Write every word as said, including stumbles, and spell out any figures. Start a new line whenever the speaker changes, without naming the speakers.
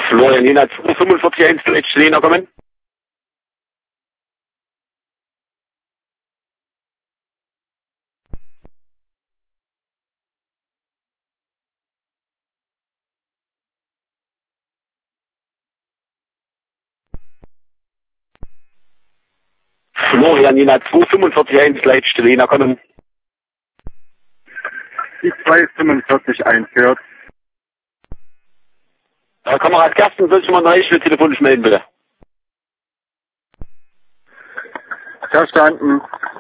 Florian Jena zwei fünfundvierzig eins, letzte Lena kommen. Florian Jena zwei fünfundvierzig eins, letzte Lena kommen.
Die zwei fünfundvierzig eins gehört.
Herr Kamerad Gersten, soll ich mal neu für telefonisch melden, bitte?
Verstanden.